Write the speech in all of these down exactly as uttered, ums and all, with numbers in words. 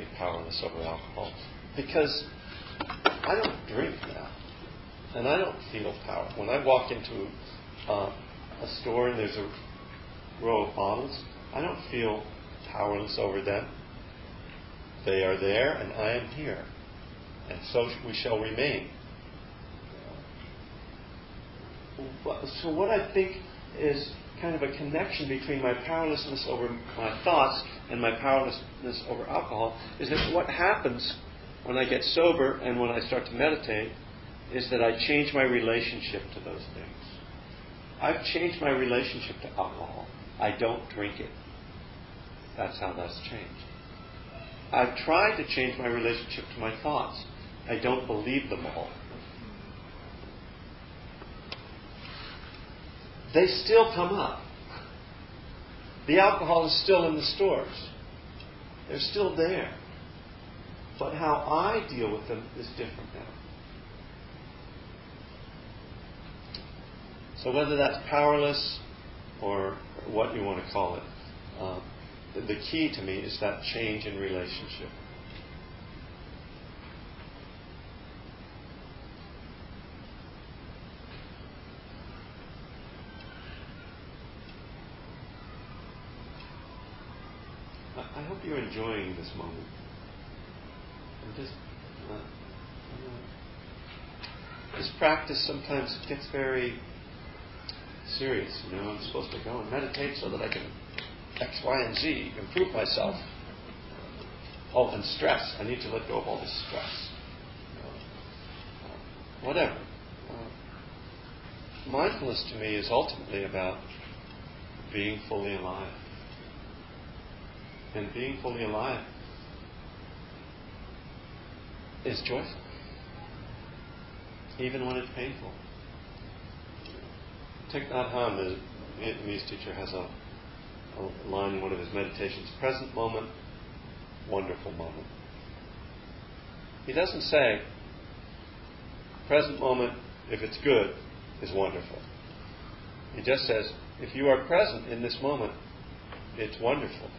powerless over alcohol because I don't drink now, and I don't feel power. When I walk into uh, a store and there's a row of bottles, I don't feel powerless over them. They are there, and I am here, and so we shall remain. So what I think is kind of a connection between my powerlessness over my thoughts and my powerlessness over alcohol is that what happens when I get sober and when I start to meditate is that I change my relationship to those things. I've changed my relationship to alcohol. I don't drink it. That's how that's changed. I've tried to change my relationship to my thoughts. I don't believe them all. They still come up. The alcohol is still in the stores. They're still there. But how I deal with them is different now. So whether that's powerless or what you want to call it, um, the key to me is that change in relationship. I hope you're enjoying this moment. I'm just, uh, uh, this practice sometimes gets very serious. You know, I'm supposed to go and meditate so that I can X, Y, and Z, improve myself. Oh, and stress. I need to let go of all this stress. Uh, uh, whatever. Uh, mindfulness to me is ultimately about being fully alive. And being fully alive is joyful, even when it's painful. Thich Nhat Hanh, the Vietnamese teacher, has a, a line in one of his meditations: present moment, wonderful moment. He doesn't say, present moment, if it's good, is wonderful. He just says, if you are present in this moment, it's wonderful.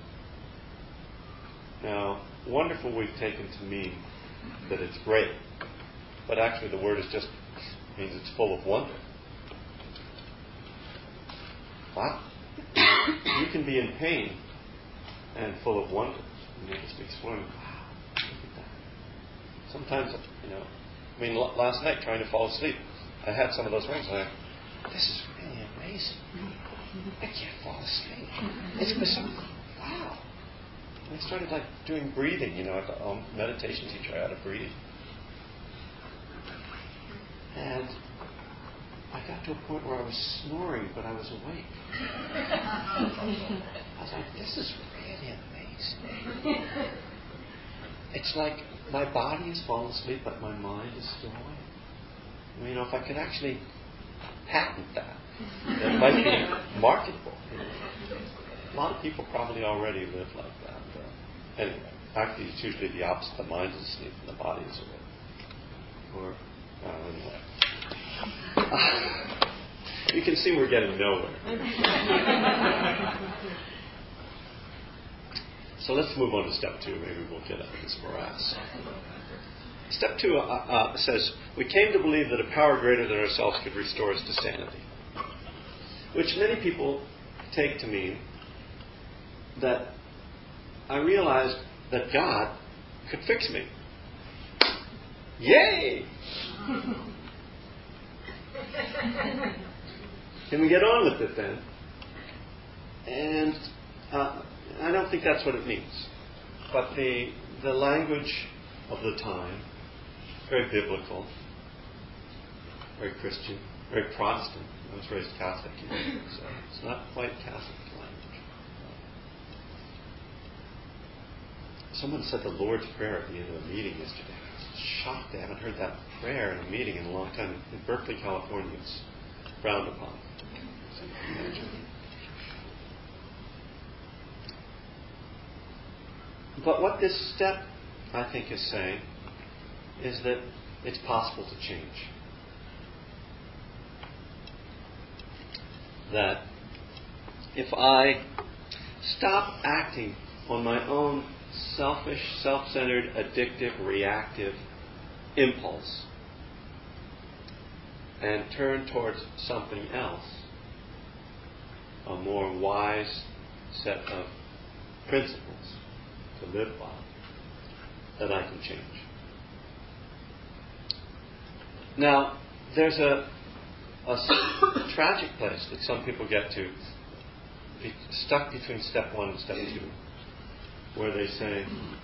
Now, wonderful we've taken to mean that it's great, but actually the word is just means it's full of wonder. Wow. You can be in pain and full of wonder. And you're just exploring, wow, look at that. Sometimes, you know, I mean, l- last night trying to fall asleep, I had some of those moments where, this is really amazing. I can't fall asleep. It's bizarre. Wow. And I started like doing breathing, you know, at the um, meditation teacher, I had to breathe. And I got to a point where I was snoring, but I was awake. I was like, this is really amazing. It's like my body is falling asleep, but my mind is still awake. I mean, you know, if I could actually patent that, that might be marketable. You know. A lot of people probably already live like that. Uh, anyway, actually, it's usually the opposite. The mind is asleep and the body is awake. Or, uh, anyway. Uh, you can see we're getting nowhere. So let's move on to step two. Maybe we'll get out of this morass. Step two uh, uh, says, we came to believe that a power greater than ourselves could restore us to sanity. Which many people take to mean that I realized that God could fix me. Yay! Can we get on with it then? And uh, I don't think that's what it means. But the the language of the time, very biblical, very Christian, very Protestant. I was raised Catholic, you know, so it's not quite Catholic language. Someone said the Lord's Prayer at the end of a meeting yesterday. I was shocked. I haven't heard that prayer in a meeting in a long time. In Berkeley, California, it's frowned upon. So you can imagine. But what this step, I think, is saying is that it's possible to change. That if I stop acting on my own selfish, self-centered, addictive, reactive impulse and turn towards something else, a more wise set of principles to live by, that I can change. Now, there's a, a tragic place that some people get to, be stuck between step one and step two, where they say,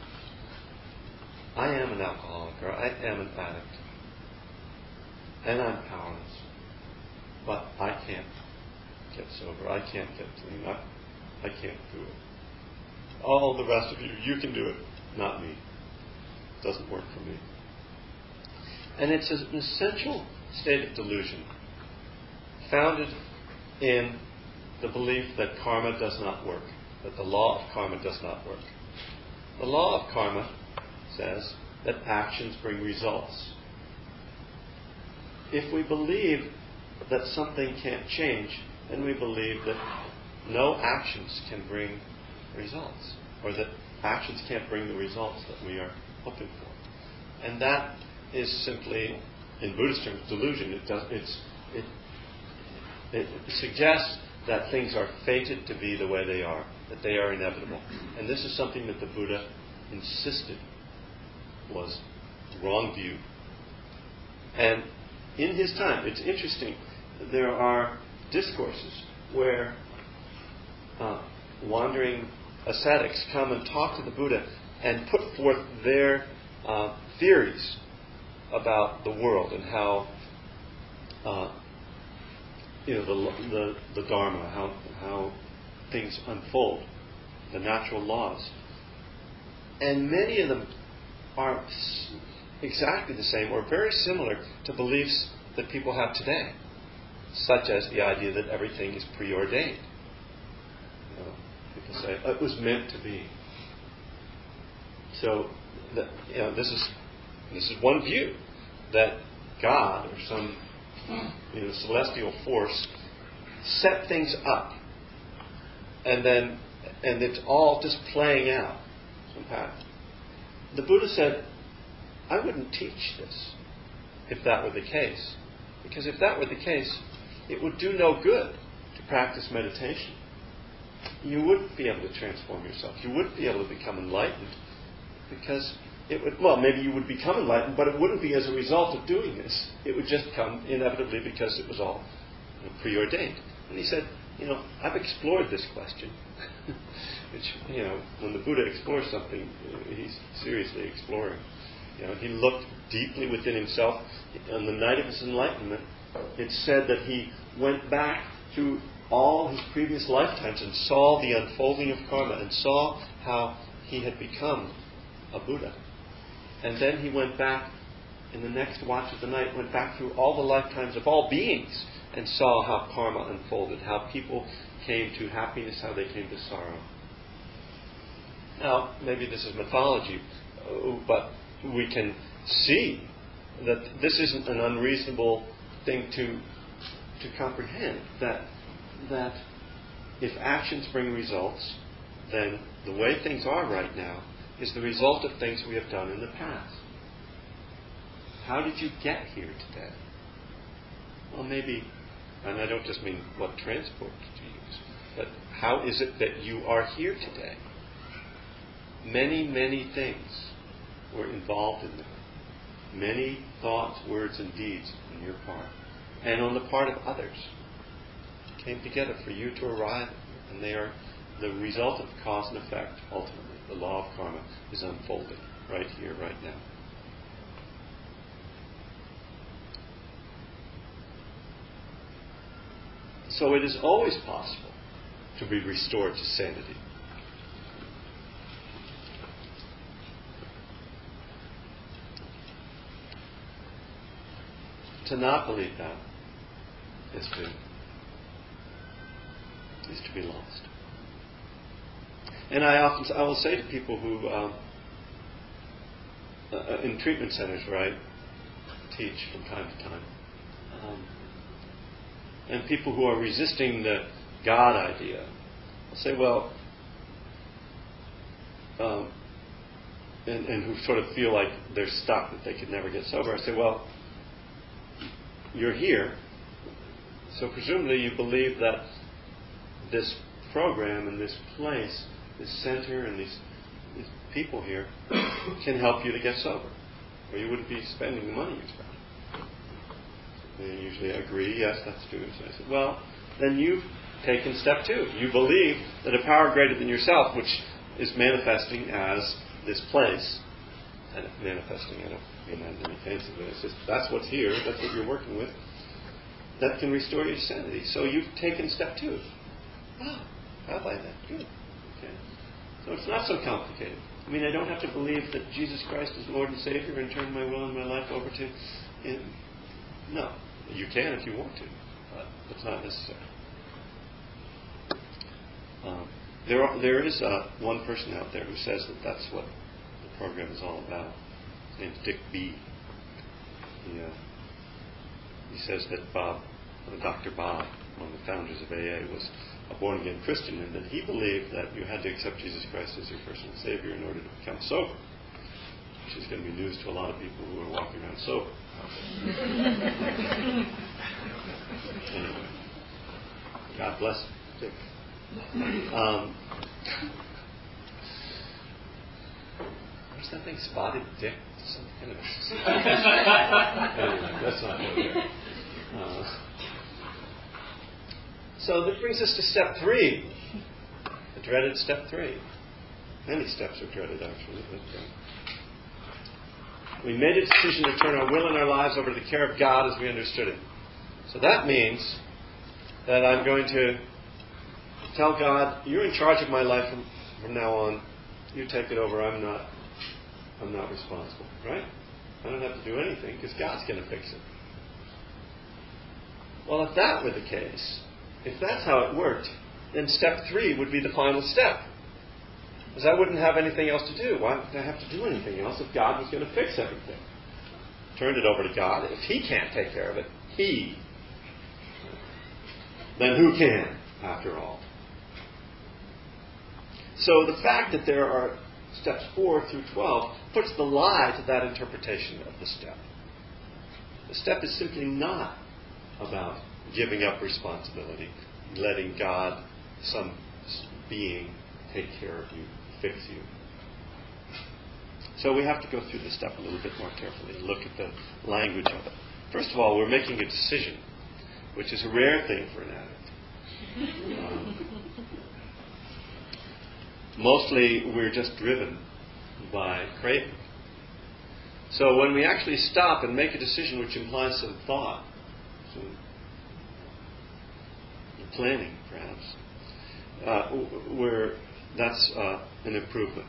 I am an alcoholic, or I am an addict, and I'm powerless, but I can't get sober, I can't get clean, I, I can't do it. All the rest of you, you can do it, not me. It doesn't work for me. And it's an essential state of delusion, founded in the belief that karma does not work, that the law of karma does not work. The law of karma says that actions bring results. If we believe that something can't change, then we believe that no actions can bring results, or that actions can't bring the results that we are hoping for. And that is simply, in Buddhist terms, delusion. It does, it's, it, it suggests that things are fated to be the way they are, that they are inevitable. And this is something that the Buddha insisted was the wrong view. And in his time, it's interesting, there are discourses where uh, wandering ascetics come and talk to the Buddha and put forth their uh, theories about the world and how uh, you know the, the the Dharma, how how things unfold, the natural laws, and many of them are exactly the same or very similar to beliefs that people have today, such as the idea that everything is preordained. You know, people say it was meant to be. So, that, you know, this is this is one view, that God or some you know, celestial force set things up, and then and it's all just playing out some pattern. The Buddha said, I wouldn't teach this if that were the case, because if that were the case, it would do no good to practice meditation. You wouldn't be able to transform yourself. You wouldn't be able to become enlightened, because it would, well, maybe you would become enlightened, but it wouldn't be as a result of doing this. It would just come inevitably because it was all you know, preordained. And he said, you know, I've explored this question. Which, you know, when the Buddha explores something, he's seriously exploring. You know, he looked deeply within himself. On the night of his enlightenment, it's said that he went back through all his previous lifetimes and saw the unfolding of karma and saw how he had become a Buddha. And then he went back in the next watch of the night, went back through all the lifetimes of all beings and saw how karma unfolded, how people came to happiness, how they came to sorrow. Now, maybe this is mythology, but we can see that this isn't an unreasonable thing to to comprehend, that that if actions bring results, then the way things are right now is the result of things we have done in the past. How did you get here today? Well, maybe, and I don't just mean what transport did you use, but how is it that you are here today? Many, many things were involved in that. Many thoughts, words, and deeds on your part, and on the part of others, came together for you to arrive, and they are the result of cause and effect, ultimately. The law of karma is unfolding right here, right now. So it is always possible to be restored to sanity. To not believe that is to, is to be lost. And I often, I will say to people who, um, uh, in treatment centers where I teach from time to time, um, and people who are resisting the God idea, I'll say, well, um, and, and who sort of feel like they're stuck, that they could never get sober. I say, well, you're here, so presumably you believe that this program and this place, this center and these, these people here can help you to get sober, or you wouldn't be spending the money you spend. They usually agree, yes, that's true. So I said, well, then you've taken step two. You believe that a power greater than yourself, which is manifesting as this place, and manifesting, I don't mean that in any fancy way, it's just that's what's here, that's what you're working with, that can restore your sanity. So you've taken step two. Wow, I like that. Good. Okay. So it's not so complicated. I mean, I don't have to believe that Jesus Christ is Lord and Savior and turn my will and my life over to Him. No. You can if you want to, but it's not necessary. Um, there, are, there is uh, one person out there who says that that's what the program is all about. His name's Dick B. He, uh, he says that Bob, uh, Doctor Bob, one of the founders of A A, was a born-again Christian, and that he believed that you had to accept Jesus Christ as your personal Savior in order to become sober, which is going to be news to a lot of people who are walking around sober. Anyway, God bless Dick. Um, what's that thing? Spotted Dick? Some kind of anyway, that's not good. Uh, so that brings us to step three, the dreaded step three. Many steps are dreaded, actually, but. Uh, We made a decision to turn our will and our lives over to the care of God as we understood it. So that means that I'm going to tell God, you're in charge of my life from, from now on. You take it over. I'm not I'm not responsible. Right? I don't have to do anything because God's going to fix it. Well, if that were the case, if that's how it worked, then step three would be the final step. Because I wouldn't have anything else to do. Why would I have to do anything else if God was going to fix everything? Turned it over to God. If He can't take care of it, He. Then who can, after all? So the fact that there are steps four through twelve puts the lie to that interpretation of the step. The step is simply not about giving up responsibility, letting God, some being, take care of you, fix you. So we have to go through this step a little bit more carefully and look at the language of it. First of all, we're making a decision, which is a rare thing for an addict. Um, mostly we're just driven by craving. So when we actually stop and make a decision which implies some thought, some planning perhaps, uh, we're That's uh, an improvement.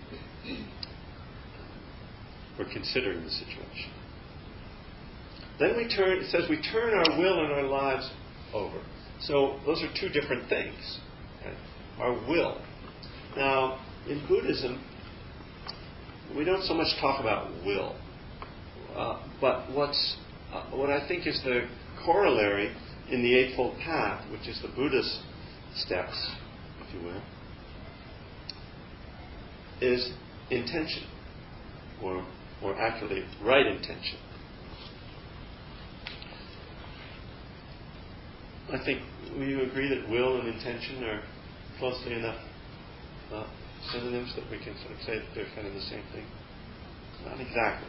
We're considering the situation. Then we turn, it says we turn our will and our lives over. So those are two different things. Okay? Our will. Now, in Buddhism, we don't so much talk about will. Uh, but what's uh, what I think is the corollary in the Eightfold Path, which is the Buddha's steps, if you will, is intention, or or actually right intention. I think, will you agree that will and intention are closely enough uh, synonyms that we can sort of say that they're kind of the same thing? Not exactly,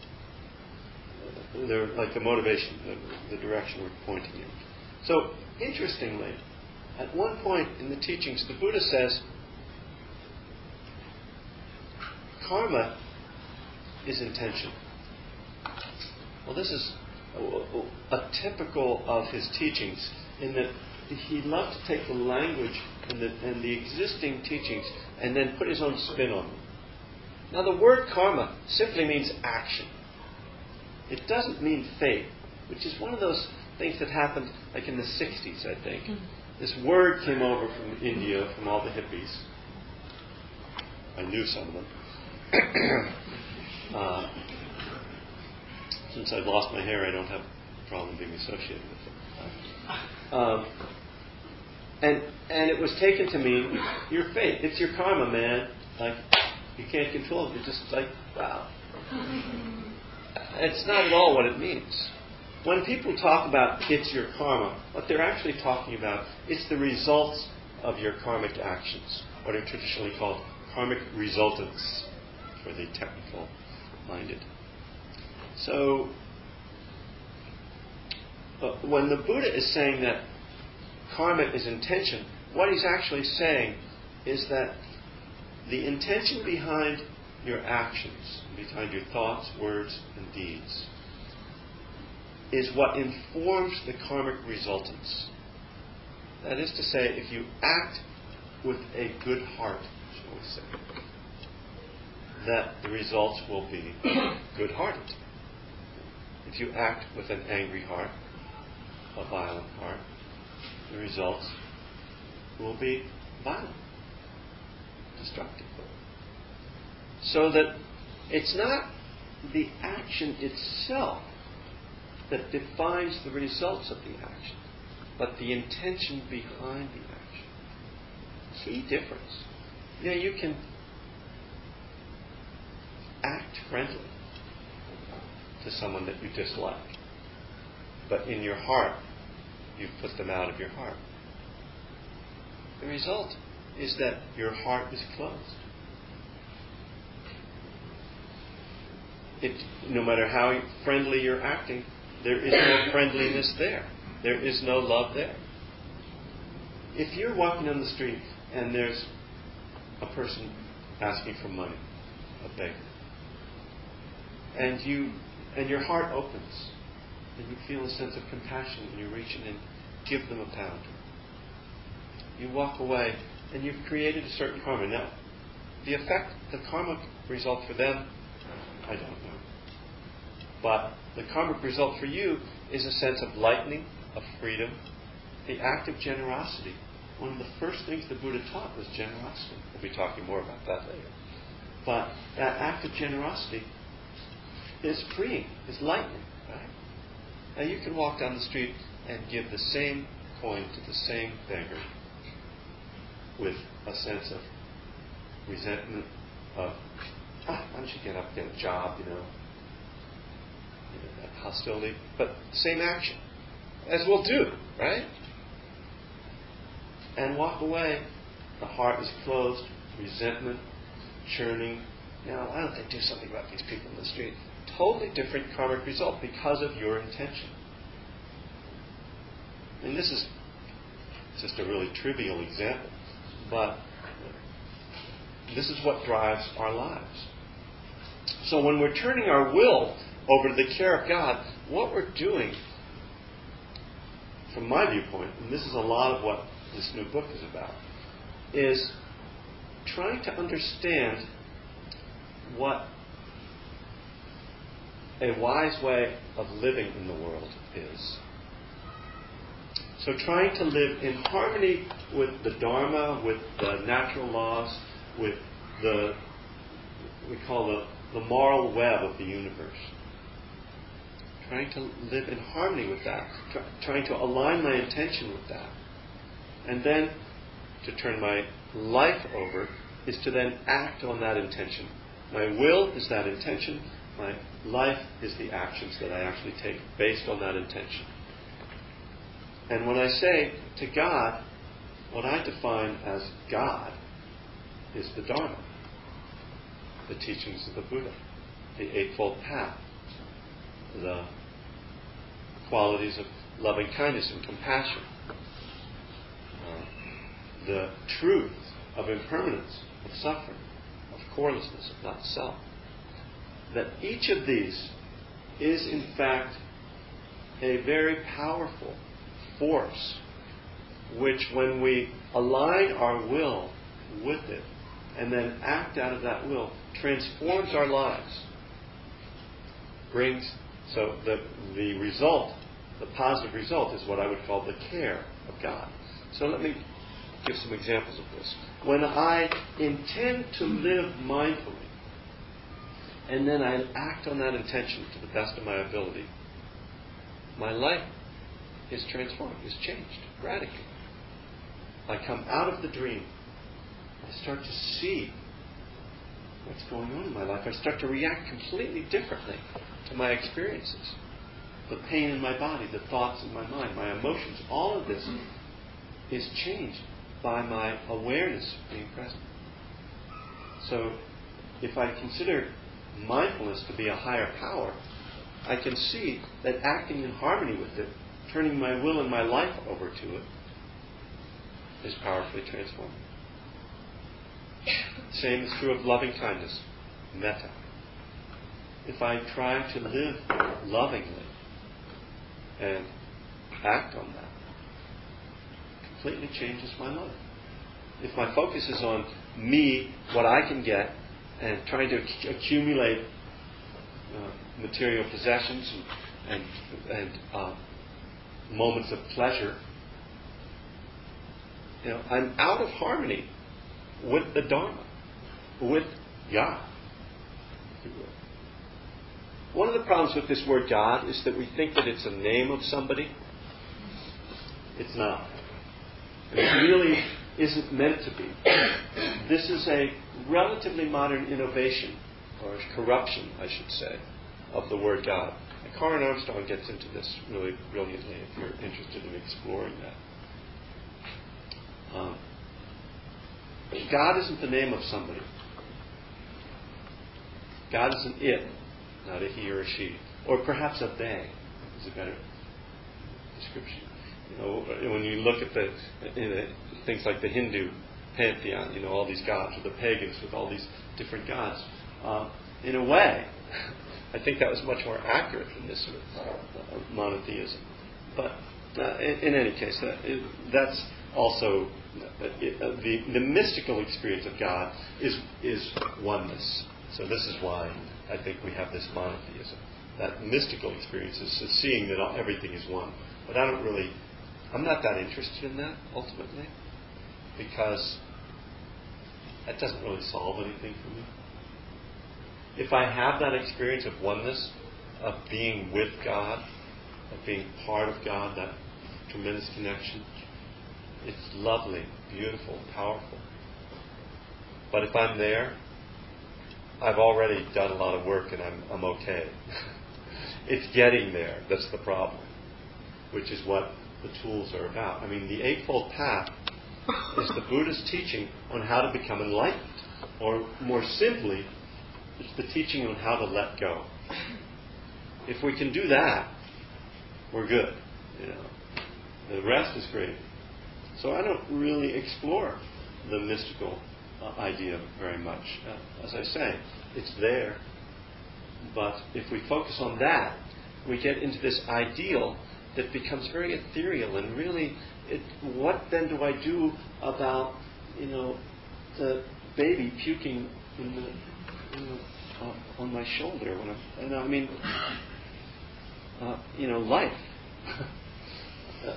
but they're like the motivation, the, the direction we're pointing in. So, interestingly, at one point in the teachings, the Buddha says, karma is intention. Well, this is a, a typical of his teachings, in that he loved to take the language and the, and the existing teachings and then put his own spin on them. Now, the word karma simply means action. It doesn't mean fate, which is one of those things that happened like in the sixties, I think. Mm-hmm. This word came over from India, from all the hippies. I knew some of them. uh, since I've lost my hair, I don't have a problem being associated with it. Um, and and it was taken to mean your fate. It's your karma, man. Like, You can't control it. You're just like, wow. It's not at all what it means. When people talk about it's your karma, what they're actually talking about is the results of your karmic actions, what are traditionally called karmic resultants for the technical minded. So, uh, when the Buddha is saying that karma is intention, what he's actually saying is that the intention behind your actions, behind your thoughts, words, and deeds, is what informs the karmic resultants. That is to say, if you act with a good heart, shall we say, that the results will be good-hearted. If you act with an angry heart, a violent heart, the results will be violent, destructive. So that it's not the action itself that defines the results of the action, but the intention behind the action. Key difference. You know, you can act friendly to someone that you dislike, but in your heart, you've put them out of your heart. The result is that your heart is closed. It, no matter how friendly you're acting, there is no friendliness there. There is no love there. If you're walking on the street and there's a person asking for money, a beggar, and you and your heart opens, and you feel a sense of compassion, and you reach in and give them a pound. You walk away, and you've created a certain karma. Now, the effect, the karmic result for them, I don't know. But the karmic result for you is a sense of lightening, of freedom, the act of generosity. One of the first things the Buddha taught was generosity. We'll be talking more about that later. But that act of generosity is freeing, is lightening, right? Now you can walk down the street and give the same coin to the same beggar with a sense of resentment, of, ah, why don't you get up and get a job, you know? You know, that hostility, but same action, as we'll do, right? And walk away, the heart is closed, resentment, churning. Now, why don't they do something about these people in the street? Totally different karmic result because of your intention. I mean, this is just a really trivial example, but this is what drives our lives. So when we're turning our will over to the care of God, what we're doing, from my viewpoint, and this is a lot of what this new book is about, is trying to understand what a wise way of living in the world is. So trying to live in harmony with the Dharma, with the natural laws, with the, we call the, the moral web of the universe. Trying to live in harmony with that. Try, trying to align my intention with that. And then to turn my life over is to then act on that intention. My will is that intention. My life is the actions that I actually take based on that intention. And when I say to God, what I define as God is the Dharma, the teachings of the Buddha, the Eightfold Path, the qualities of loving kindness and compassion, uh, the truth of impermanence, of suffering, of corelessness, of not self. That each of these is in fact a very powerful force which, when we align our will with it and then act out of that will, transforms our lives. Brings, so the, the result, the positive result is what I would call the care of God. So let me give some examples of this. When I intend to live mindfully, and then I act on that intention to the best of my ability, my life is transformed, is changed radically. I come out of the dream. I start to see what's going on in my life. I start to react completely differently to my experiences. The pain in my body, the thoughts in my mind, my emotions, all of this is changed by my awareness being present. So if I consider mindfulness to be a higher power, I can see that acting in harmony with it, turning my will and my life over to it, is powerfully transforming. Same is true of loving kindness, metta. If I try to live lovingly and act on that, it completely changes my life. If my focus is on me, what I can get, and trying to ac- accumulate uh, material possessions and, and, and uh, moments of pleasure, you know, I'm out of harmony with the Dharma, with God, if you will. One of the problems with this word God is that we think that it's a name of somebody. It's not. It really isn't meant to be. This is a relatively modern innovation, or corruption, I should say, of the word God. And Karen Armstrong gets into this really brilliantly if you're interested in exploring that. Um, God isn't the name of somebody. God is an it, not a he or a she. Or perhaps a they is a better description. You know, when you look at the in a, things like the Hindu pantheon, you know, all these gods, or the pagans with all these different gods, uh, in a way, I think that was much more accurate than this sort of uh, monotheism. But uh, in, in any case, uh, it, that's also uh, it, uh, the the mystical experience of God is is oneness. So this is why I think we have this monotheism. That mystical experience is seeing that all, everything is one. But I don't really, I'm not that interested in that ultimately, because that doesn't really solve anything for me. If I have that experience of oneness, of being with God, of being part of God, that tremendous connection, it's lovely, beautiful, powerful. But if I'm there, I've already done a lot of work and I'm, I'm okay. It's getting there that's the problem, which is what the tools are about. I mean, the Eightfold Path is the Buddha's teaching on how to become enlightened. Or more simply, it's the teaching on how to let go. If we can do that, we're good. You know, the rest is great. So I don't really explore the mystical uh, idea very much. Uh, as I say, it's there. But if we focus on that, we get into this ideal that becomes very ethereal and really, it, what then do I do about, you know, the baby puking in the, you know, uh, on my shoulder when I'm, you know, I mean, uh, you know, life. uh,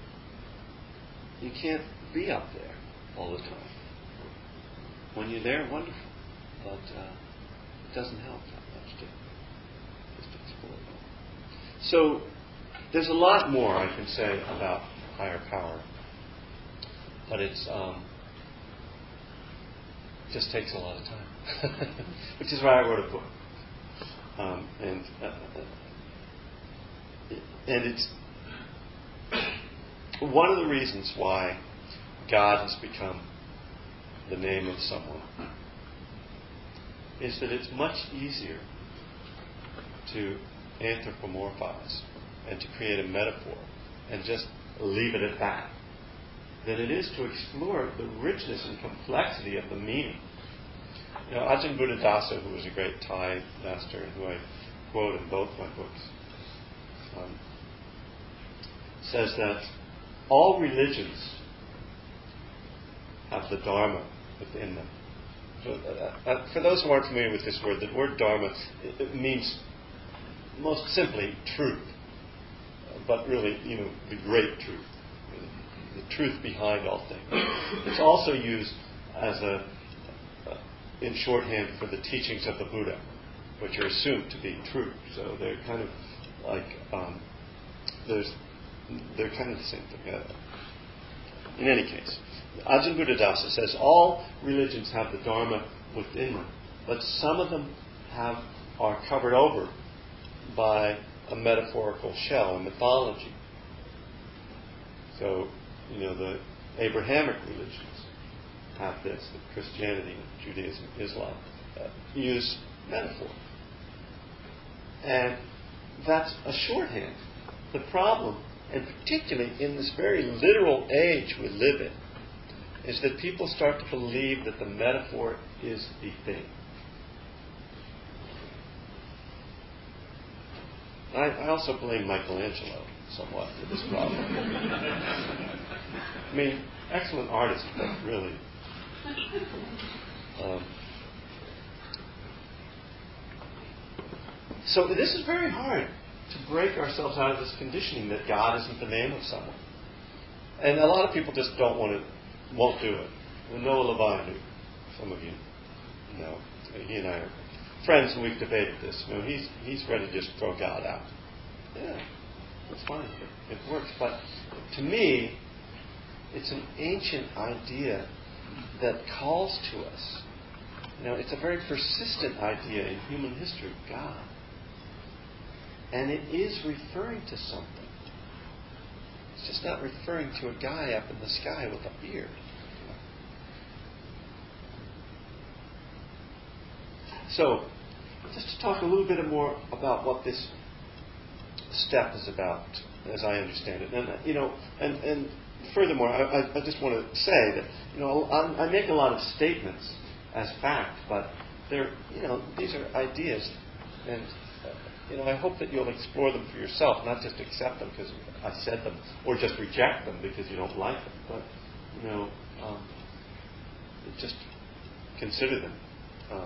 you can't be up there all the time. When you're there, wonderful, but uh, it doesn't help that much to just explore that. So there's a lot more I can say about higher power, but it's um, it just takes a lot of time, which is why I wrote a book, um, and uh, and it's one of the reasons why God has become the name of someone is that it's much easier to anthropomorphize and to create a metaphor and just leave it at that than it is to explore the richness and complexity of the meaning. You know, Ajahn Buddhadasa, who was a great Thai master and who I quote in both my books, um, says that all religions have the Dharma within them. So, uh, uh, for those who aren't familiar with this word, the word Dharma it, it means most simply truth, but really, you know, the great truth, the truth behind all things. It's also used as a, uh, in shorthand for the teachings of the Buddha, which are assumed to be true. So they're kind of like um, there's they're kind of the same thing. Uh, in any case, Ajahn Buddhadasa says all religions have the Dharma within them. but some of them have are covered over by a metaphorical shell, a mythology. So, you know, the Abrahamic religions have this, the Christianity, Judaism, Islam, uh, use metaphor. And that's a shorthand. The problem, and particularly in this very literal age we live in, is that people start to believe that the metaphor is the thing. I, I also blame Michelangelo somewhat for this problem. I mean, excellent artist, but really. Um, so this is very hard to break ourselves out of this conditioning that God isn't the name of someone. And a lot of people just don't want to, won't do it. And Noah Levine, who some of you know, he and I are friends, and we've debated this. You know, he's he's ready to just throw God out. Yeah, that's fine. It, it works. But to me, it's an ancient idea that calls to us. You know, it's a very persistent idea in human history, God. And it is referring to something. It's just not referring to a guy up in the sky with a beard. So, just to talk a little bit more about what this step is about, as I understand it. And, you know, and, and furthermore, I, I just want to say that, you know, I, I make a lot of statements as fact, but they're, you know, these are ideas, and, uh, you know, I hope that you'll explore them for yourself, not just accept them because I said them, or just reject them because you don't like them, but, you know, um, just consider them. Uh,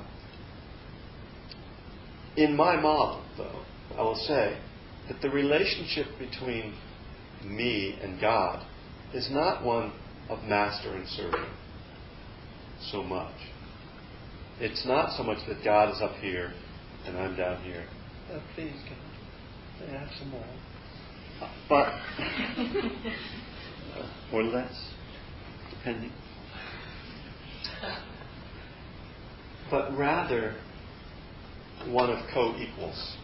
in my model, though, I will say that the relationship between me and God is not one of master and servant so much. It's not so much that God is up here and I'm down here. Oh, please, God, may I have some more? But, uh, or less, depending. But rather, one of co-equals.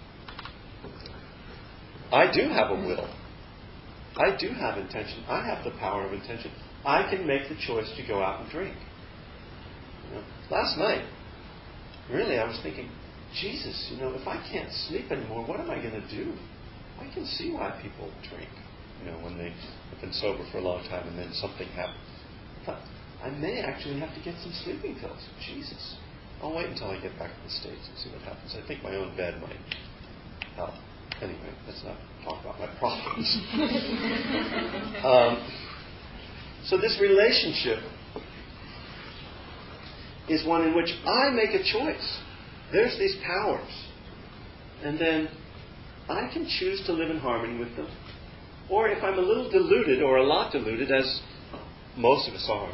I do have a will. I do have intention. I have the power of intention. I can make the choice to go out and drink. You know, last night, really, I was thinking, Jesus, you know, if I can't sleep anymore, what am I going to do? I can see why people drink, you know, when they have been sober for a long time and then something happens. But I may actually have to get some sleeping pills. Jesus. I'll wait until I get back to the States and see what happens. I think my own bed might help. Anyway, let's not talk about my problems. um, so this relationship is one in which I make a choice. There's these powers. And then I can choose to live in harmony with them. Or if I'm a little deluded or a lot deluded, as most of us are,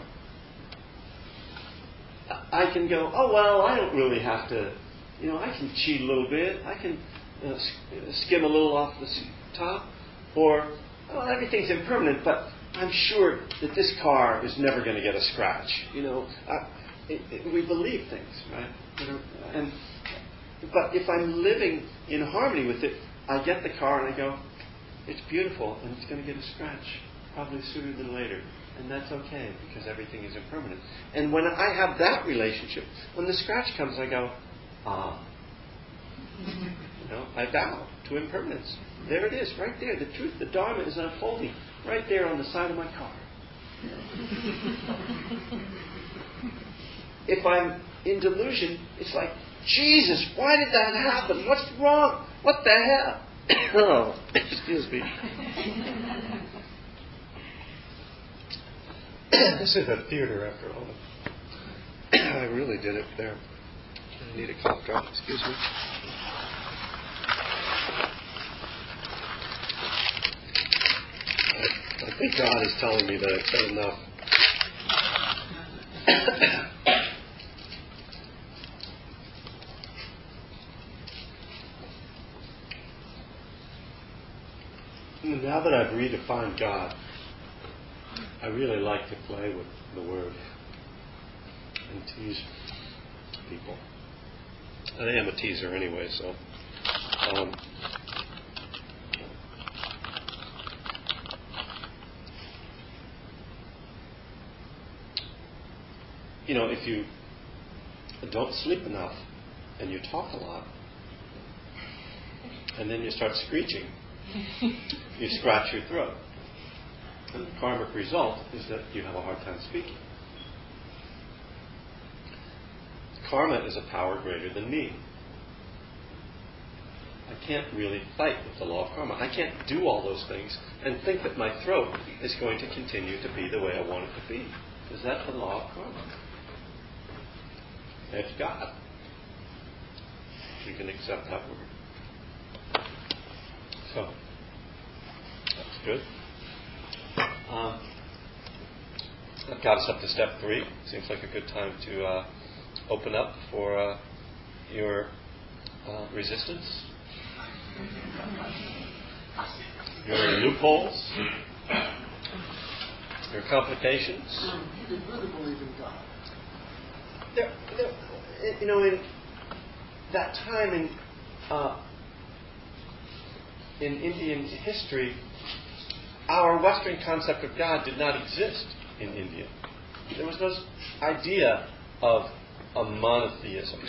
I can go, oh, well, I don't really have to, you know, I can cheat a little bit. I can uh, skim a little off the top. Or, oh, everything's impermanent, but I'm sure that this car is never going to get a scratch. You know, I, it, it, we believe things, right? You know, and but if I'm living in harmony with it, I get the car and I go, it's beautiful and it's going to get a scratch, probably sooner than later. And that's okay because everything is impermanent. And when I have that relationship, when the scratch comes, I go, ah. You know, I bow to impermanence. There it is, right there. The truth, the Dharma is unfolding right there on the side of my car. If I'm in delusion, it's like, Jesus, why did that happen? What's wrong? What the hell? Oh, excuse me. This is a theater after all. I really did it there. I need a cough drop. Excuse me. I, I think God is telling me that I've said enough. Now that I've redefined God, I really like to play with the word and tease people. I am a teaser anyway, so. Um, you know, if you don't sleep enough and you talk a lot, and then you start screeching, you scratch your throat. And the karmic result is that you have a hard time speaking. Karma is a power greater than me. I can't really fight with the law of karma. I can't do all those things and think that my throat is going to continue to be the way I want it to be. Is that the law of karma? It's God. You can accept that word. So, that's good. Um, that got us up to step three. Seems like a good time to uh, open up for uh, your uh, resistance, your loopholes, your complications. You did really believe in God. There, there, you know, in that time in uh, in Indian history, our Western concept of God did not exist in India. There was no idea of a monotheism.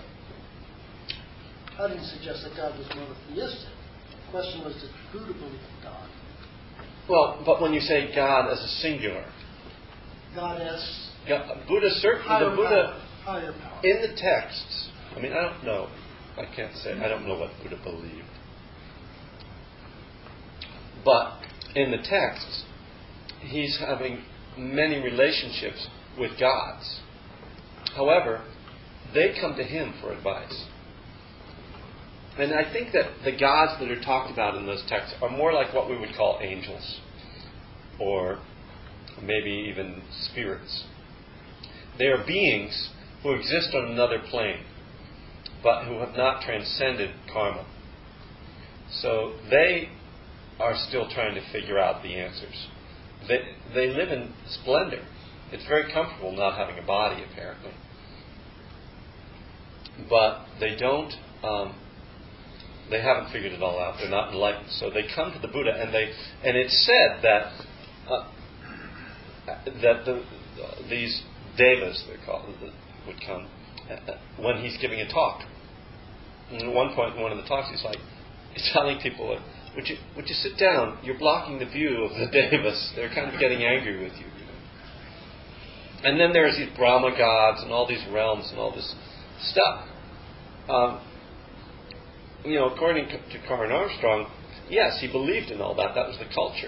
I didn't suggest that God was monotheistic. The question was, did Buddha believe in God? Well, but when you say God as a singular, God as God, Buddha certainly, higher the Buddha power, higher power. in the texts. I mean, I don't know. I can't say. I don't know what Buddha believed. But in the texts, he's having many relationships with gods. However, they come to him for advice. And I think that the gods that are talked about in those texts are more like what we would call angels, or maybe even spirits. They are beings who exist on another plane, but who have not transcended karma. So they are still trying to figure out the answers. They, they live in splendor. It's very comfortable not having a body, apparently. But they don't, um, they haven't figured it all out. They're not enlightened. So they come to the Buddha, and they, and it's said that uh, that the, uh, these devas, they're called, would come uh, when he's giving a talk. And at one point in one of the talks, he's like, he's telling people, uh, would you would you sit down? You're blocking the view of the devas. They're kind of getting angry with you. you know? And then there's these Brahma gods and all these realms and all this stuff. Um, you know, according to, to Karen Armstrong, yes, he believed in all that. That was the culture.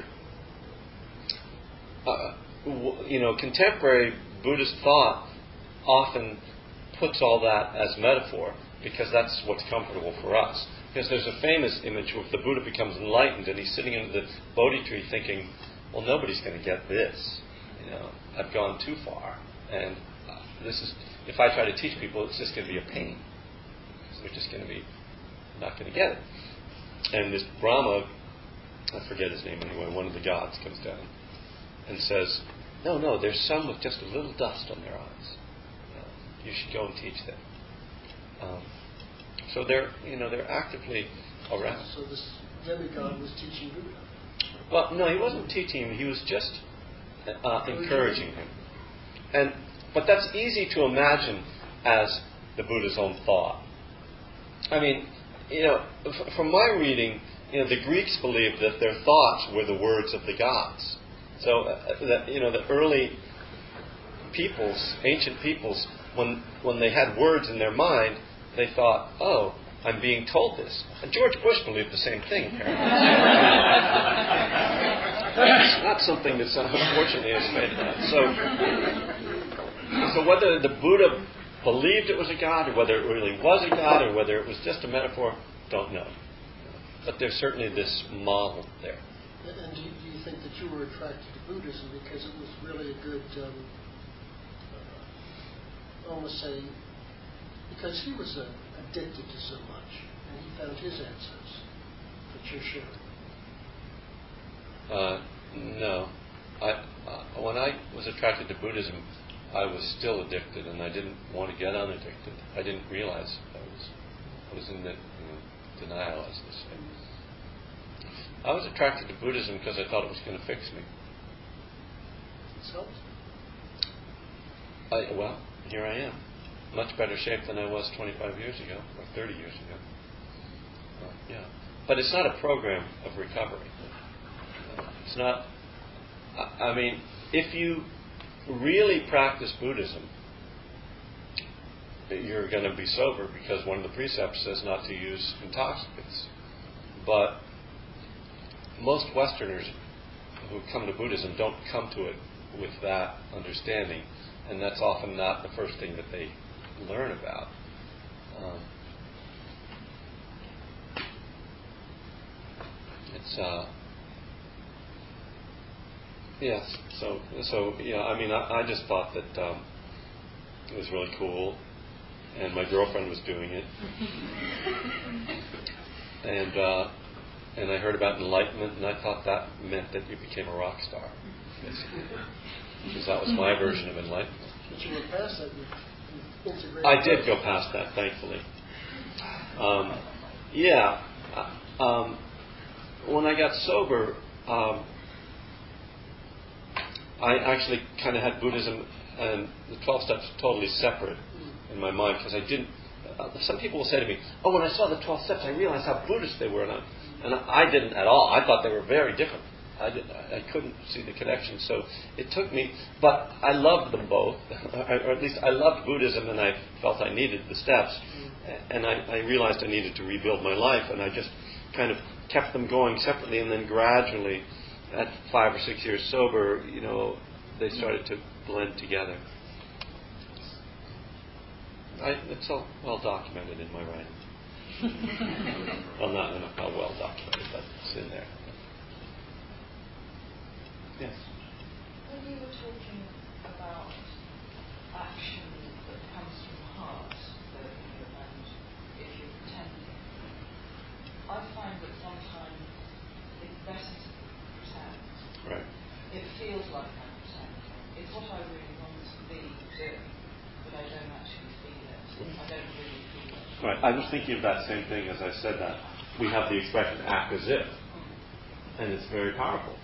Uh, w- you know, contemporary Buddhist thought often puts all that as metaphor because that's what's comfortable for us. Because there's a famous image where the Buddha becomes enlightened and he's sitting under the Bodhi tree thinking, well, nobody's going to get this. You know, I've gone too far. And uh, this is, if I try to teach people, it's just going to be a pain. So they're just going to be not going to get it. And this Brahma, I forget his name anyway, one of the gods comes down and says, no, no, there's some with just a little dust on their eyes. You know, you should go and teach them. Um, so they're, you know, they're actively around. So this demigod was teaching Buddha. Well, no, he wasn't teaching him. He was just uh, encouraging him. And but that's easy to imagine as the Buddha's own thought. I mean, you know, f- from my reading, you know, the Greeks believed that their thoughts were the words of the gods. So uh, that, you know, the early peoples, ancient peoples, when when they had words in their mind, they thought, oh, I'm being told this. And George Bush believed the same thing, apparently. It's not something that's unfortunately is made up. So, so whether the Buddha believed it was a god, or whether it really was a god, or whether it was just a metaphor, don't know. But there's certainly this model there. And do you, do you think that you were attracted to Buddhism because it was really a good, um, uh, I want to say, because he was uh, addicted to so much, and he found his answers that you're sharing? Uh, no. I, uh, when I was attracted to Buddhism, I was still addicted, and I didn't want to get unaddicted. I didn't realize I was I was in the you know, denial, as they say. I was attracted to Buddhism because I thought it was going to fix me. So? I, well, here I am. Much better shape than I was twenty-five years ago, or thirty years ago. Uh, yeah. But it's not a program of recovery. It's not, I, I mean, if you really practice Buddhism, you're going to be sober because one of the precepts says not to use intoxicants. But most Westerners who come to Buddhism don't come to it with that understanding, and that's often not the first thing that they learn about. Um, it's uh, yes. So so yeah. I mean, I, I just thought that um, it was really cool, and my girlfriend was doing it, and uh, and I heard about enlightenment, and I thought that meant that you became a rock star, basically, because that was my version of enlightenment. But you were past that. I did go past that, thankfully. Um, yeah. Um, when I got sober, um, I actually kind of had Buddhism and the twelve steps totally separate in my mind, because I didn't. Uh, some people will say to me, "Oh, when I saw the twelve steps, I realized how Buddhist they were," and I, and I didn't at all. I thought they were very different. I didn't. I couldn't see the connection. So it took me, but I loved them both, or at least I loved Buddhism, and I felt I needed the steps, and I, I realized I needed to rebuild my life, and I just kind of kept them going separately, and then gradually, at five or six years sober, you know, they started to blend together. I, it's all well documented in my writing. Well, not, not well documented, but it's in there. Yes. When you were talking about action that comes from the heart, that, you know, and if you're pretending, I find that sometimes it's better to pretend. Right. It feels like I'm pretending. It's what I really want to be doing, but I don't actually feel it. I don't really feel it. Right. I was thinking of that same thing as I said that. We have the expression "act as if," and it's very powerful.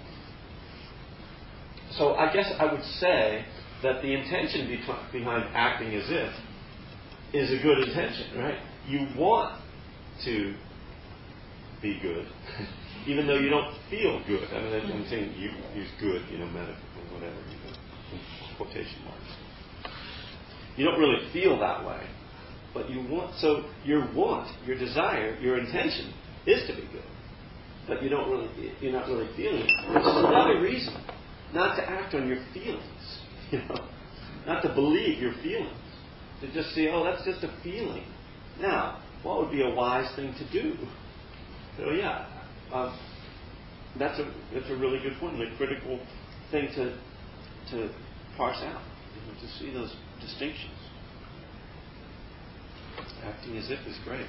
So I guess I would say that the intention be- behind acting as if is a good intention, right? You want to be good, even though you don't feel good. I mean, I'm saying you use good, you know, metaphor, whatever, you know, in quotation marks. You don't really feel that way, but you want. So your want, your desire, your intention is to be good, but you don't really, you're not really feeling it. Which is another reason not to act on your feelings, you know, not to believe your feelings, to just say, oh, that's just a feeling. Now, what would be a wise thing to do? So yeah, um, that's a that's a really good point, and a critical thing to to parse out, you know, to see those distinctions. Acting as if is great.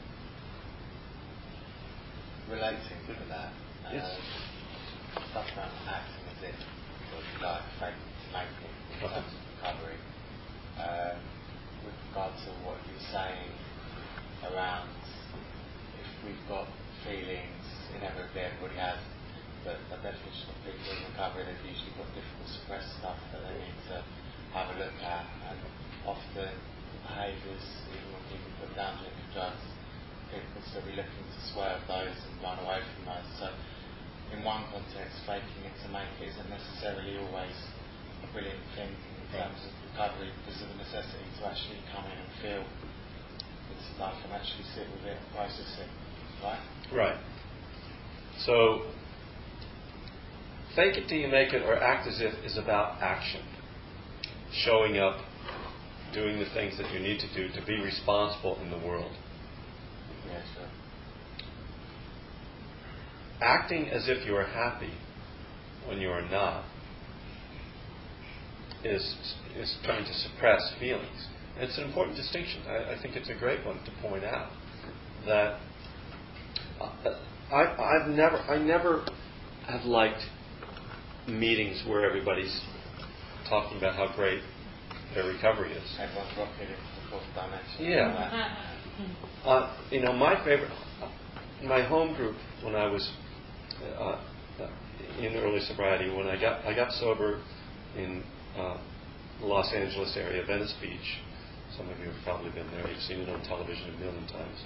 Relating to that, Yes. um, stuff around acting as if, or if you like, fake to make it in terms of recovery. Um, with regard to what you're saying around if we've got feelings, inevitably everybody has, but the definition of people in recovery, they've usually got difficult suppressed stuff that they need to have a look at, and often the behaviours, even when people put down drinking drugs, people will still be looking to swerve those and run away from those. So in one context, faking it to make it isn't necessarily always a brilliant thing in terms of recovery, because of the necessity to actually come in and feel this stuff and actually sit with it and process it, right? Right. So, fake it till you make it, or act as if, is about action. Showing up, doing the things that you need to do to be responsible in the world. Yeah, sure. Acting as if you are happy when you are not is is trying to suppress feelings. And it's an important distinction. I, I think it's a great one to point out that uh, I, I've never I never have liked meetings where everybody's talking about how great their recovery is. Everyone's rocking into the fourth dimension. Yeah. uh, you know, my favorite, my home group when I was uh, in early sobriety, when I got I got sober in uh, the Los Angeles area, Venice Beach. Some of you have probably been there. You've seen it on television a million times.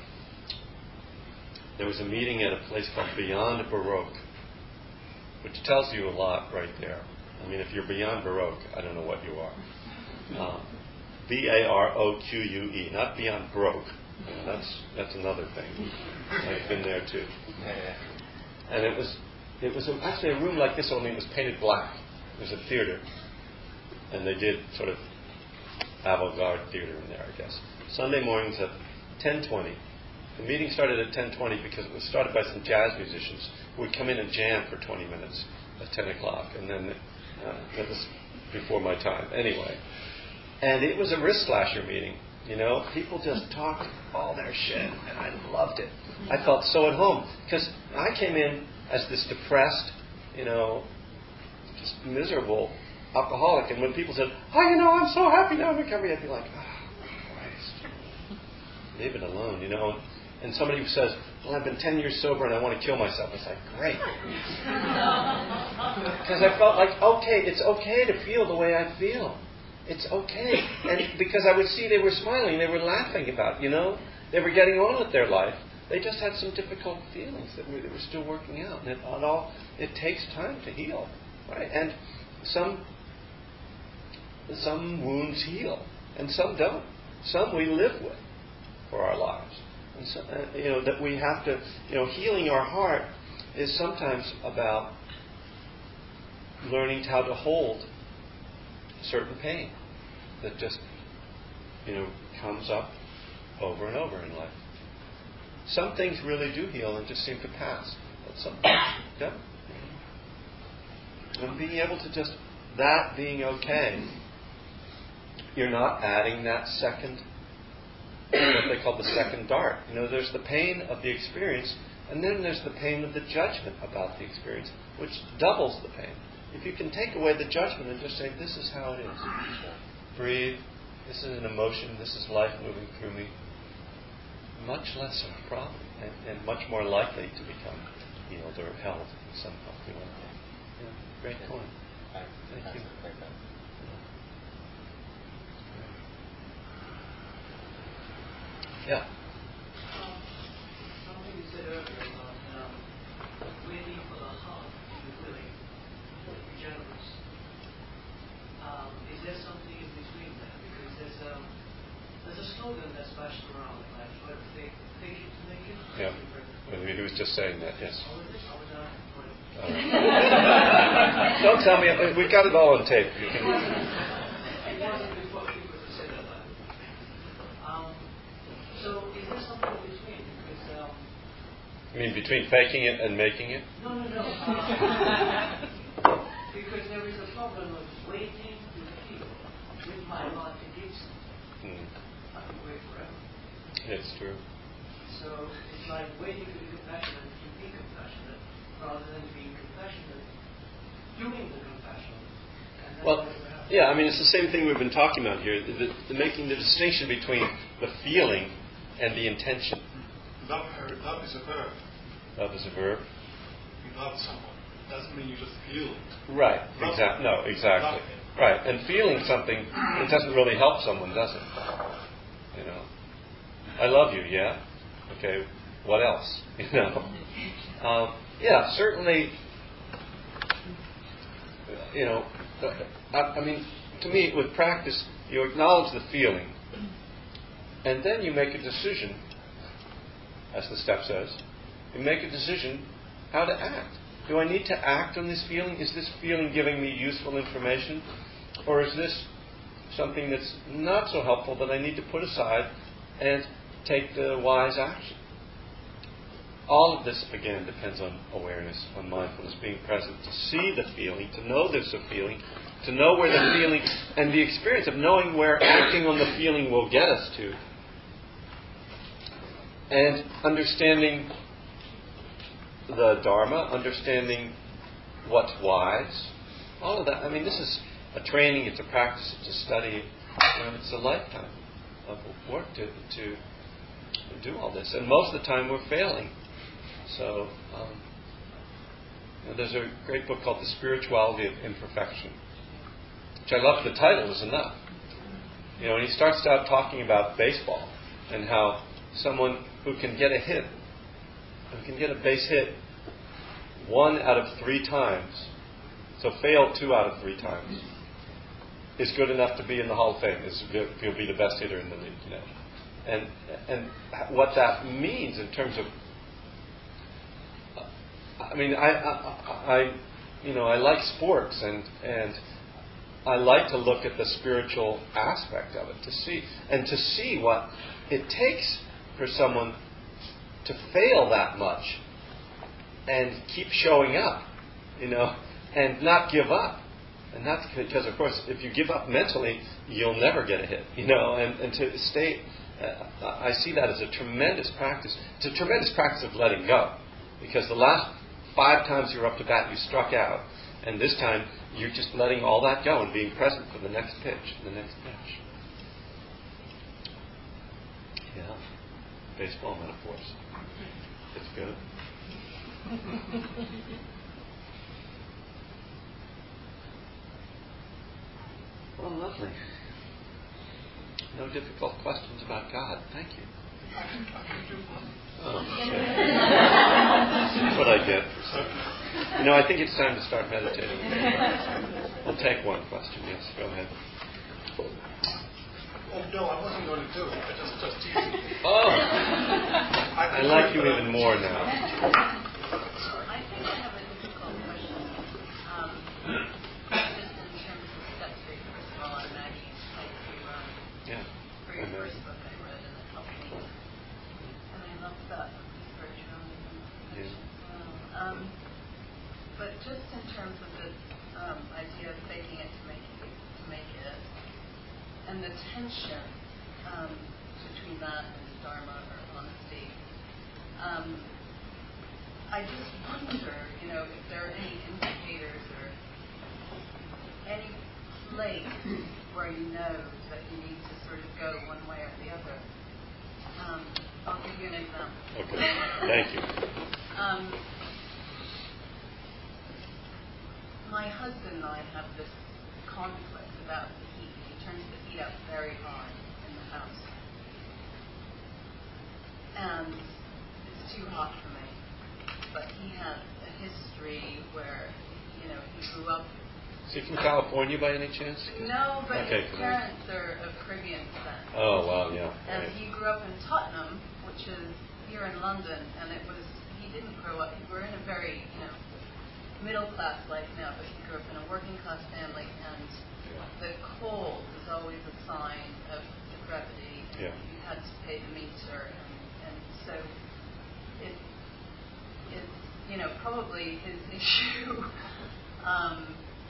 There was a meeting at a place called Beyond Baroque, which tells you a lot right there. I mean, if you're beyond Baroque, I don't know what you are. Uh, B A R O Q U E, not beyond broke. You know, that's that's another thing. I've been there too. And it was it was actually a room like this, only it was painted black. It was a theater, and they did sort of avant-garde theater in there, I guess. Sunday mornings at ten twenty. The meeting started at ten twenty because it was started by some jazz musicians who would come in and jam for twenty minutes at ten o'clock, and then uh, that was before my time. Anyway, and it was a wrist slasher meeting. You know, people just talked all their shit, and I loved it. I felt so at home because I came in as this depressed, you know, just miserable alcoholic, and when people said, "Oh, you know, I'm so happy now in recovery," I'd be like, "Oh, Christ, leave it alone," you know. And somebody who says, "Well, I've been ten years sober and I want to kill myself," it's like, great, because I felt like, okay, it's okay to feel the way I feel. It's okay. And because I would see they were smiling, they were laughing about, you know, they were getting on with their life. They just had some difficult feelings that were, that were still working out. And it, it all, it takes time to heal, right? And some, some wounds heal, and some don't. Some we live with for our lives. And so, uh, you know, that we have to, you know, healing our heart is sometimes about learning how to hold certain pain that just, you know, comes up over and over in life. Some things really do heal and just seem to pass, but some don't. And being able to just, that being okay, you're not adding that second, what they call the second dart. You know, there's the pain of the experience, and then there's the pain of the judgment about the experience, which doubles the pain. If you can take away the judgment and just say, this is how it is. Breathe. This is an emotion. This is life moving through me. Much less of a problem, and, and much more likely to become healed or held in some healthy way. Yeah, great point. Thank you. Yeah. Um, something you said earlier about um, waiting for the heart to be willing to be generous. Um, is there something in between that? Because there's a there's a slogan that's bashed around, like try to fake fake it to make it. Yeah. Well, he was just saying that. Yes. Oh, is it? I was uh, Uh, don't tell me. We got it all on tape. You can. It wasn't before people said that. Um, so is there something in between? Because um, You mean between faking it and making it? no, no, no. Uh, because there is a problem of waiting to feel with my heart to give something. Hmm. I can wait forever. It's true. So it's like waiting to be compassionate to be compassionate, rather than being compassionate, doing the compassion. And that's Well, what will happen. yeah, I mean, it's the same thing we've been talking about here, the, the making the distinction between the feeling and the intention. Love, love is a verb. Love is a verb. You love someone. It doesn't mean you just feel it. Right, Love exactly. No, exactly. Love it. Right, and feeling something, it doesn't really help someone, does it? You know, I love you, yeah? Okay, what else? You know? Um, yeah, certainly, you know, I, I mean, to me, with practice, you acknowledge the feeling, and then you make a decision, as the step says. You make a decision how to act. Do I need to act on this feeling? Is this feeling giving me useful information? Or is this something that's not so helpful that I need to put aside and take the wise action? All of this, again, depends on awareness, on mindfulness, being present, to see the feeling, to know there's a feeling, to know where the feeling, and the experience of knowing where acting on the feeling will get us to, and understanding the Dharma, understanding what's wise, all of that. I mean, this is a training, it's a practice, it's a study, you know, it's a lifetime of work to, to do all this. And most of the time we're failing. So um, you know, there's a great book called The Spirituality of Imperfection, which I love. The title is enough. You know, and he starts out talking about baseball and how someone who can get a hit, who can get a base hit one out of three times, so fail two out of three times, is good enough to be in the Hall of Fame. Is he'll be the best hitter in the league, you know. And and what that means in terms of, I mean, I, I, I you know, I like sports and and I like to look at the spiritual aspect of it to see and to see what it takes for someone to fail that much and keep showing up, you know, and not give up. And that's because, of course, if you give up mentally, you'll never get a hit, you know. And, and to stay, uh, I see that as a tremendous practice. It's a tremendous practice of letting go, because the last five times you were up to bat, you struck out, and this time you're just letting all that go and being present for the next pitch, the next pitch. Yeah, baseball metaphors. It's good. Well, lovely. No difficult questions about God. Thank you. I can, I can do one. Oh, shit. That's what I get. You know, I think it's time to start meditating. We'll take one question. Yes, go ahead. Oh, no, I wasn't going to do it. I just, just teasing. Oh! I, I like you even more now. I think I have a difficult question. Um, just in terms of step three, first of all, I'm Maggie's type to run. Yeah. For your first book I read, and it helped me. And I love that spirituality and connection as well. Um, but just in terms of the um, idea of faking it to make it, to make it, and the tension um, between that and dharma or honesty, um, I just wonder, you know, if there are any indicators or any place where you know that you need to sort of go one way or the other. Um, I'll give you an example. Okay, thank you. Um, my husband and I have this conflict about the heat. He turns the heat up very high in the house. And it's too hot for me. But he has a history where, you know, he grew up. Is he from California by any chance? No, but okay, his parents are of Caribbean descent. Oh, wow, yeah. And right. he grew up in Tottenham, which is here in London, and it was, he didn't grow up, we're in a very, you know, middle class life now, but he grew up in a working class family, and yeah. the cold was always a sign of decrepity, and yeah. you had to pay the meter, and, and so it, it's, you know, probably his issue um,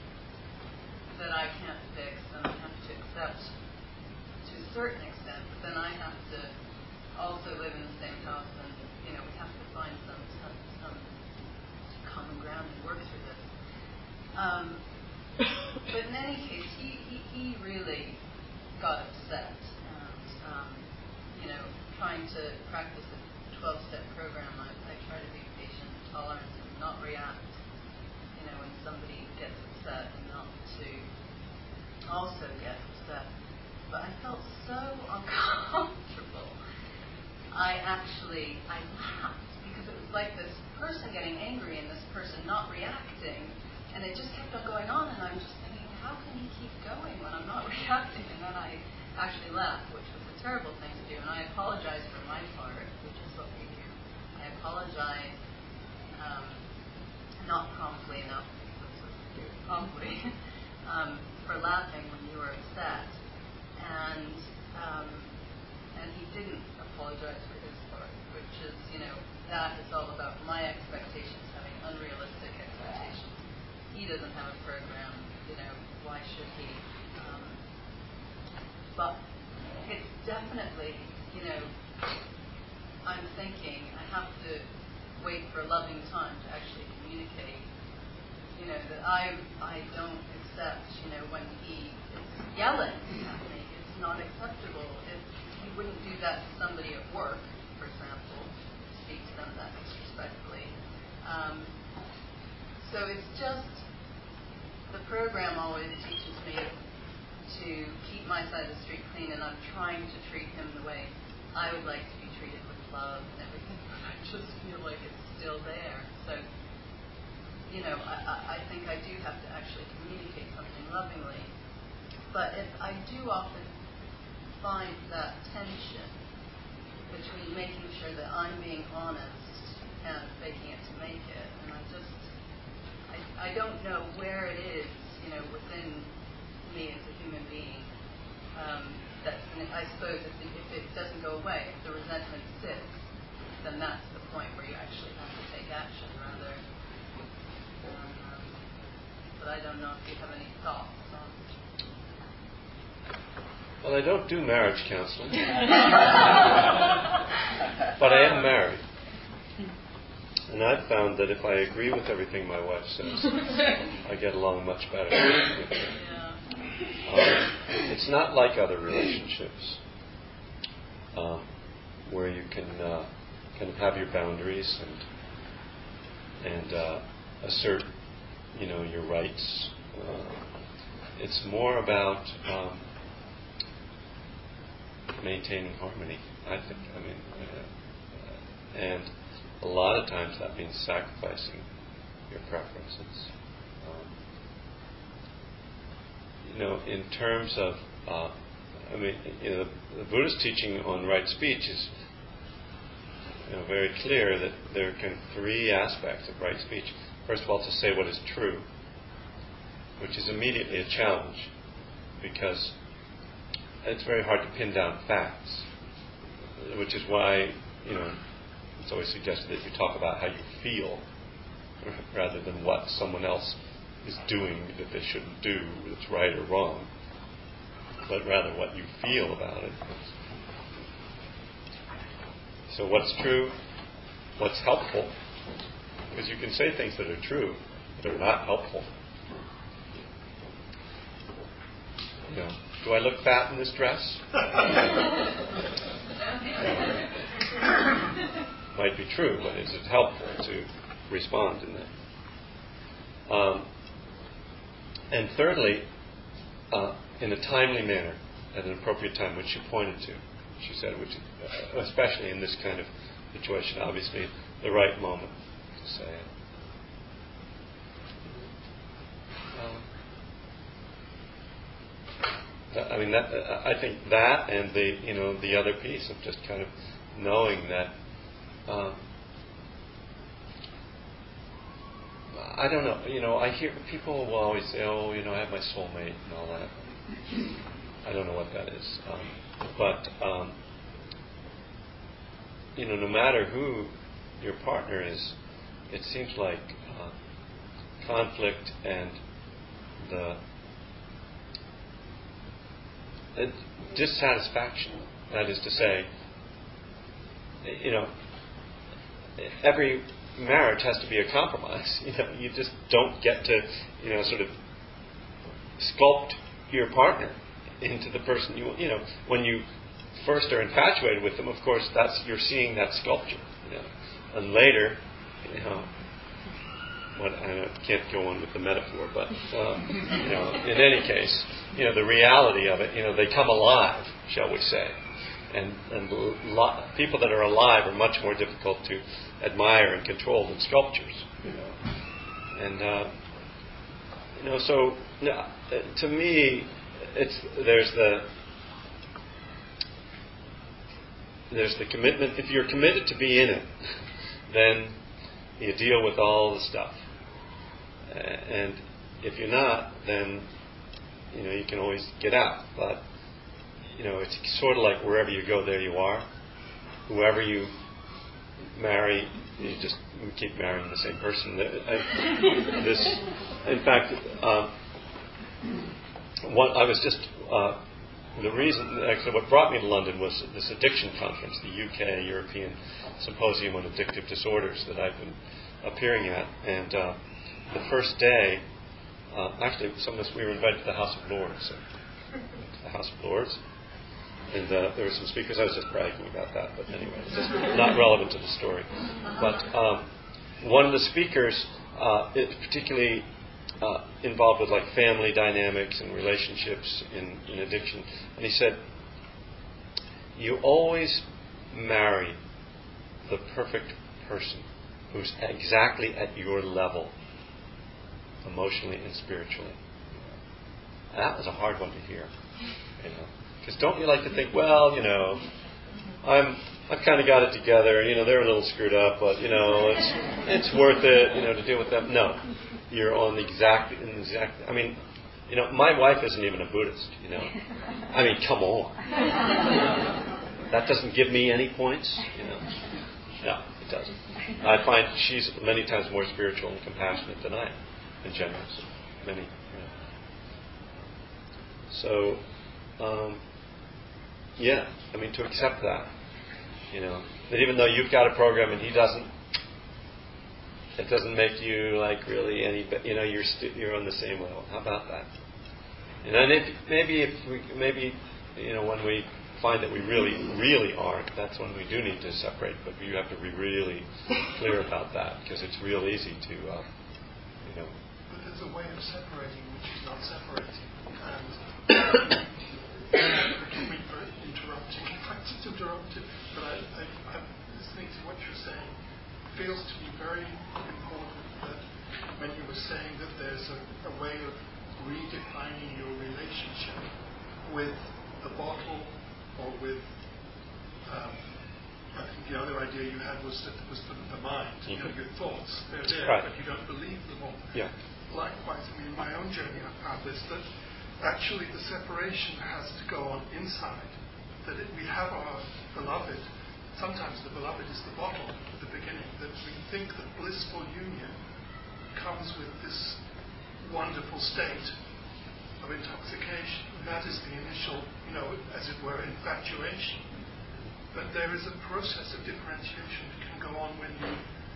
that I can't fix, and I have to accept to a certain extent, but then I have to also live in the same house, and, you know, we have to find some, some, some common ground and work through this. Um, but in any case, he, he, he really got upset, and, um, you know, trying to practice a twelve-step program, I, I try to be patient, tolerant, and not react, you know, when somebody gets upset, and not to also get upset. But I felt so uncomfortable. I actually, I laughed, because it was like this person getting angry and this person not reacting, and it just kept on going on, and I'm just thinking, how can he keep going when I'm not reacting? And then I actually laughed, which was a terrible thing to do, and I apologized for my part, which is what we do. I apologized, um, not promptly enough, that's what we do, promptly, um, for laughing when you were upset. And um, and he didn't apologize for his part, which is, you know, that is all about my expectations, having unrealistic expectations. He doesn't have a program, you know, why should he? Um, but it's definitely, you know, I'm thinking I have to wait for a loving time to actually communicate, you know, that I I don't accept, you know, when he is yelling at me. It's not acceptable. It's, he wouldn't do that to somebody at work. always teaches me to keep my side of the street clean, and I'm trying to treat him the way I would like to be treated with love and everything. But I just feel like it's still there. So, you know, I, I think I do have to actually communicate something lovingly. But if I do often find that tension between making sure that I'm being honest and faking it to make it, and I just, I, I don't know where it is, you know, within me as a human being. Um, that I suppose if it, if it doesn't go away, if the resentment sits, then that's the point where you actually have to take action rather. Um, but I don't know if you have any thoughts on. Well, I don't do marriage counseling, but I am married. And I've found that if I agree with everything my wife says, I get along much better. Yeah. Um, it's not like other relationships um, where you can uh, kind of have your boundaries and and uh, assert, you know, your rights. Uh, it's more about um, maintaining harmony, I think. I mean, uh, and a lot of times that means sacrificing your preferences. Um, you know, in terms of, uh, I mean, you know, the Buddhist teaching on right speech is, you know, very clear that there are kind of three aspects of right speech. First of all, to say what is true, which is immediately a challenge, because it's very hard to pin down facts, which is why, you know, it's always suggested that you talk about how you feel rather than what someone else is doing that they shouldn't do, that's right or wrong, but rather what you feel about it. So what's true, what's helpful, because you can say things that are true that are not helpful. You know, do I look fat in this dress? Might be true, but is it helpful to respond in that? Um, and thirdly, uh, in a timely manner, at an appropriate time, which she pointed to. She said, which, uh, especially in this kind of situation, obviously the right moment to say it. Um, I mean, that, uh, I think that, and the you know the other piece of just kind of knowing that. Um, I don't know. You know, I hear people will always say, "Oh, you know, I have my soulmate and all that." I don't know what that is, um, but um, you know, no matter who your partner is, it seems like uh, conflict and the uh, dissatisfaction. That is to say, you know, every marriage has to be a compromise. You know, you just don't get to, you know, sort of sculpt your partner into the person you want. You know, when you first are infatuated with them, of course, that's you're seeing that sculpture. You know, and later, you know, what I can't go on with the metaphor, but um, you know, in any case, you know, the reality of it, you know, they come alive, shall we say. And, and lo- people that are alive are much more difficult to admire and control than sculptures, you know. And uh, you know, so you know, to me, it's there's the there's the commitment. If you're committed to be in it, then you deal with all the stuff. Uh, and if you're not, then you know you can always get out. But you know, it's sort of like wherever you go, there you are. Whoever you marry, you just keep marrying the same person. I, this, in fact, um, what I was just uh, the reason. Actually, what brought me to London was this addiction conference, the U K European Symposium on Addictive Disorders that I've been appearing at. And uh, the first day, uh, actually, some of us we were invited to the House of Lords. So, the House of Lords. And uh, there were some speakers. I was just bragging about that, but anyway, it's just not relevant to the story. But um, one of the speakers, uh, it particularly uh, involved with like family dynamics and relationships in, in addiction. And he said, you always marry the perfect person who's exactly at your level, emotionally and spiritually. And that was a hard one to hear, you know, because don't you like to think, well, you know, I'm I've kind of got it together. You know, they're a little screwed up, but you know, it's it's worth it, you know, to deal with them. No, you're on the exact, in the exact. I mean, you know, my wife isn't even a Buddhist. You know, I mean, come on. That doesn't give me any points. You know, no, it doesn't. I find she's many times more spiritual and compassionate than I am, and generous. Many. You know. So, um, yeah, I mean, to accept that. You know, that even though you've got a program and he doesn't, it doesn't make you like really any. You know, you're st- you're on the same level. How about that? You know, and if, maybe if we maybe you know when we find that we really really aren't, that's when we do need to separate. But you have to be really clear about that because it's real easy to, uh, you know. But there's a way of separating which is not separating. And forgive me for interrupting, if I just interrupted, but I, I, I'm listening to what you're saying. It feels to me very important that when you were saying that there's a, a way of redefining your relationship with the bottle or with, um, I think the other idea you had was that was the, the mind, mm-hmm. you know, your thoughts, they're there, right. But you don't believe them all. Yeah. Likewise, I mean, in my own journey I've found this, that actually the separation has to go on inside, that it, we have our beloved. Sometimes the beloved is the bottle at the beginning, that we think that blissful union comes with this wonderful state of intoxication. And that is the initial, you know, as it were, infatuation. But there is a process of differentiation that can go on when you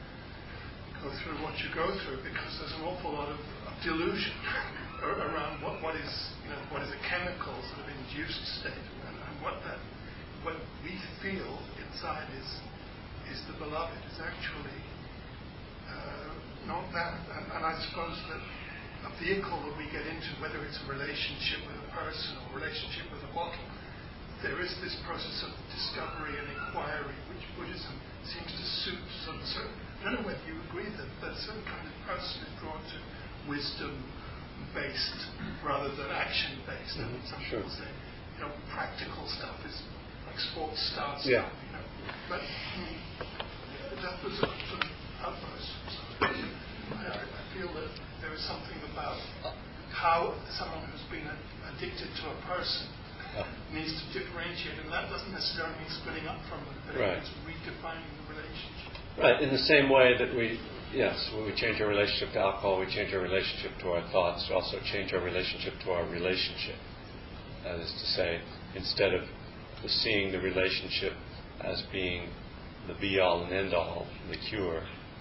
go through what you go through, because there's an awful lot of, of delusion around what, what is, you know, what is a chemical sort of induced state, and, and what that, what we feel inside is is the beloved is actually uh, not that. And, and I suppose that a vehicle that we get into, whether it's a relationship with a person or a relationship with a bottle, there is this process of discovery and inquiry, which Buddhism seems to suit some certain. I don't know whether you agree that that certain kind of person is drawn to wisdom-based rather than action-based. Mm-hmm. And some sure. people say, you know, practical stuff is like sports stars. Yeah. You know, but mm, that was a sort of outburst. So I, I feel that there is something about how someone who's been addicted to a person needs to differentiate, and that doesn't necessarily mean splitting up from them, but right. it's redefining the relationship. Right, in the same way that we, yes, when we change our relationship to alcohol, we change our relationship to our thoughts, we also change our relationship to our relationship. That is to say, instead of the seeing the relationship as being the be-all and end-all, the cure,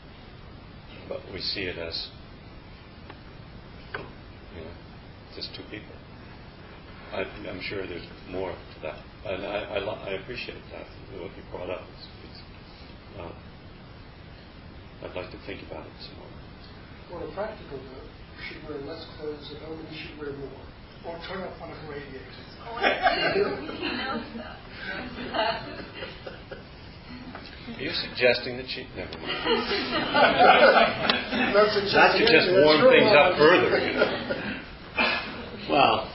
but we see it as, you know, just two people. I, I'm sure there's more to that, and I, I, I appreciate that, what you brought up. It's, it's, uh, I'd like to think about it some more. On a practical note, you should wear less clothes at home and you should wear more. Or turn up one of the radiators. Oh, he knows that. Are you suggesting that she... Never mind. That's Not to just warm things up further, you know. Well,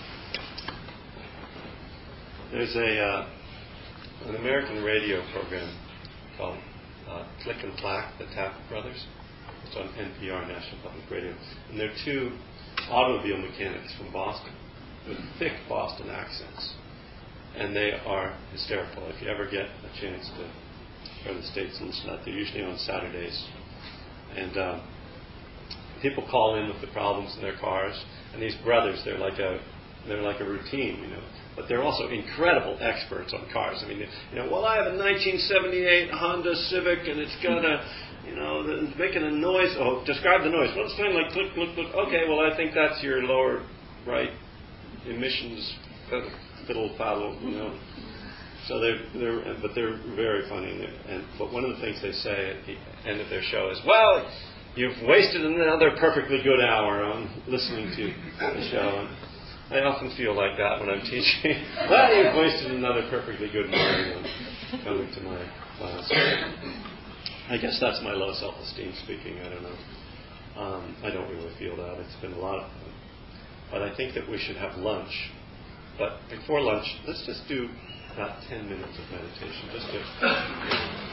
there's a uh, an American radio program called uh, Click and Clack, the Taft Brothers. It's on N P R, National Public Radio. And they're two automobile mechanics from Boston with thick Boston accents. And they are hysterical. If you ever get a chance to go to the States and listen to that, they're usually on Saturdays. And um, people call in with the problems in their cars. And these brothers, they're like a they're like a routine, you know. But they're also incredible experts on cars. I mean, you know, well, I have a nineteen seventy-eight Honda Civic, and it's got a, you know, it's making a noise. Oh, describe the noise. Well, it's kind of like click, click, click. Okay, well, I think that's your lower right emissions fiddle faddle, you know. So they're, they're, but they're very funny. And, they're, and but one of the things they say at the end of their show is, well, you've wasted another perfectly good hour on listening to the show. And I often feel like that when I'm teaching. Well, you've wasted another perfectly good morning on coming to my class. I guess that's my low self-esteem speaking. I don't know. Um, I don't really feel that. It's been a lot of fun. But I think that we should have lunch. But before lunch, let's just do about ten minutes of meditation. Just to